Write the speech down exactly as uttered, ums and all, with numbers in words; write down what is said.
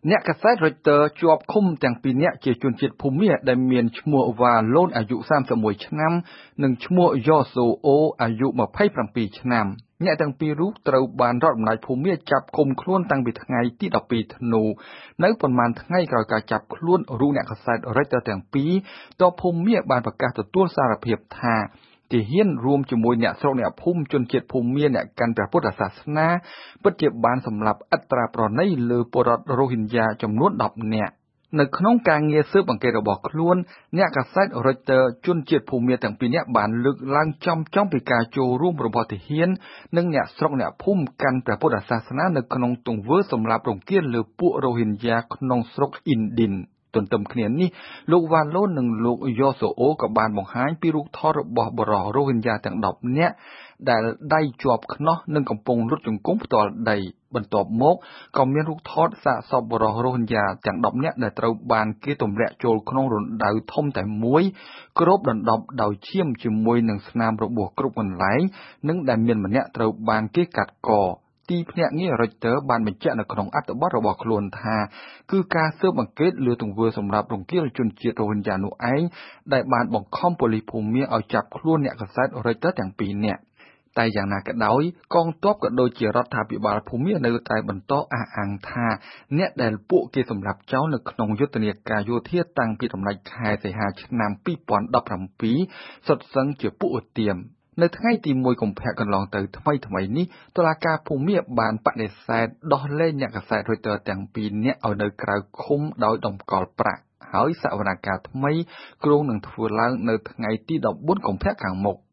អ្នកកាសែត Reuters ជាប់ឃុំទាំងពីរនាក់ជាជនជាតិភូមាដែលមានឈ្មោះវ៉ាឡូនអាយុសាមសិបមួយឆ្នាំនិងឈ្មោះយ៉សូអូអាយុម្ភៃប្រាំពីរឆ្នាំអ្នកទាំងពីររូបត្រូវបានរដ្ឋអំណាចភូមាចាប់ឃុំខ្លួនតាំងពីថ្ងៃទីដប់ពីរធ្នូនៅប៉ុន្មានថ្ងៃក្រោយការចាប់ខ្លួនរូបអ្នកកាសែត Reuters ទាំងពីរតភូមាបានប្រកាសទទួលសារភាពថាទាហានរួមជាមួយអ្នកស្រុកអ្នកភូមិជនជាតិភូមាអ្នកកាន់ព្រះពុទ្ធសាសនាពិតជាបានសម្លាប់អត្រាប្រណីលើពលរដ្ឋរ៉ូហិញយ៉ាចំនួនដប់នាក់នៅក្នុងការងារស៊ើបអង្កេតរបស់ខ្លួនអ្នកកាសែត Reuters ជនជាតិភូមាទាំងពីរនាក់បានលើកឡើងចំចំពីការចូលរួមរបស់ទាហាននិងអ្នកស្រុកអ្នកភូមិកាន់ព្រះពុទ្ធសាសនានៅក្នុងទង្វើសម្លាប់រង្គាលលើពួករ៉ូហិញយ៉ាក្នុងស្រុកអ៊ីនឌិនទន្ទឹមគ្នានេះលោកវ៉ាឡូននិងលោកយ៉ូសូអូក៏បានបង្ហាញពីរូបថតរបស់បរិសុទ្ធរ៉ូហិញយ៉ាទាំងដប់នាក់ដែលដៃជាប់ខ្នោះនិងកំពុងលុតជង្គង់ផ្ទាល់ដីបន្ទាប់មកក៏មានរូបថតសាកសពបរិសុទ្ធរ៉ូហិញយ៉ាទាំងដប់នាក់ដែលត្រូវបានគេទម្លាក់ចូលក្នុងរណ្ដៅធំតែមួយគ្របដណ្ដប់ដោយឈាមជាមួយនឹងស្នាមរបួសគ្រប់កន្លែងនិងដែលមានម្នាក់ត្រូវបានគេកាត់កទីភ្នាក់ងារ Reuters បានបញ្ជាក់នៅក្នុងអត្ថបទរបស់ខ្លួនថាគឺការស៊ើបអង្កេតលើទង្វើសម្លាប់រង្គាលជនជាតិរ៉ូហិញយ៉ានោះឯងដែលបានបង្ខំប៉ូលីសភូមាឲ្យចាប់ខ្លួនអ្នកកាសែត Reuters ទាំងពីរនាក់តែយ៉ាងណាក៏ដោយកងទ័ពក៏ដូចជារដ្ឋាភិបាលភូមានៅតែបន្តអះអាងថាអ្នកដែលពួកគេសម្លាប់ចោលនៅក្នុងយុទ្ធនាការយោធាតាំងពីដំណាច់ខែសីហាឆ្នាំពីរពាន់ដប់ប្រាំពីរសុទ្ធសឹងជាពួកឧទាមនៅថ្ងៃទីមួយកុម្ភៈកន្លងទៅថ្មីថ្មីនេះតុលាការភូមាបានបដិសេធដោះលែងអ្នកកាសែត Reuters ទាំងពីរនាក់ឲ្យនៅក្រៅឃុំដោយតម្កល់ប្រាក់ហើយសវនកម្មថ្មីគ្រោងនឹងធ្វើឡើងនៅថ្ងៃទីដប់បួនកុម្ភៈខាងមុខ